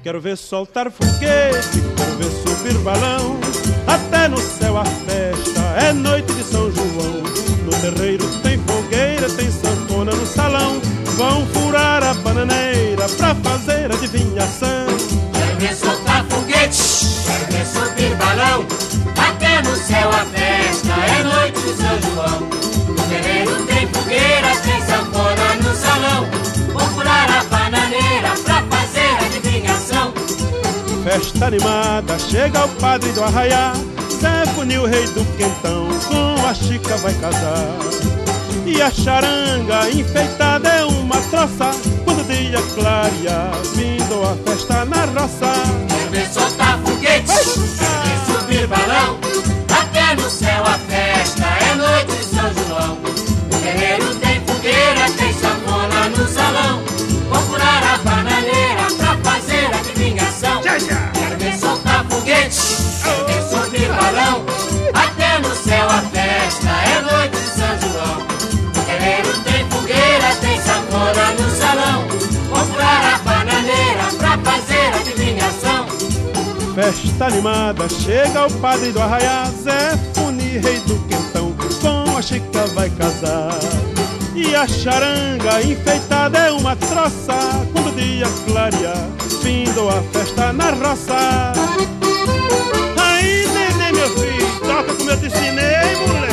quero ver soltar foguete, quero ver subir balão. Até no céu a festa, é noite de São João. No terreiro tem fogueira, tem sanfona no salão. Vão furar a bananeira pra fazer adivinhação. Quero ver soltar foguete, quero ver subir balão. Até no céu a festa, é noite de São João. No terreiro tem fogueira, tem sanfona no salão. Vão furar a bananeira pra fazer adivinhação. Festa animada, chega o padre do arraiá. Zé Funil, rei do quentão, com a Chica vai casar. E a charanga enfeitada é uma troça. Quando o dia clarear, vindo a festa na roça. Quero ver soltar foguete, quero ver subir balão. Até no céu a festa, é noite de São João. No terreiro tem fogueira, tem sanfona no salão. Vou furar a bananeira pra fazer adivinhação. Quero ver soltar foguete, quero ver subir balão. Até no céu a festa, é noite de São João. No terreiro tem fogueira, tem sanfona no salão. Vou furar a bananeira pra fazer adivinhação. Festa animada, chega o padre do arraiá. Zé Funil, rei do quentão, com a Chica vai casar. E a charanga enfeitada é uma troça. Quando o dia clarear, findo a festa na roça. Aí, neném, meu filho, toca como eu te ensinei, moleque.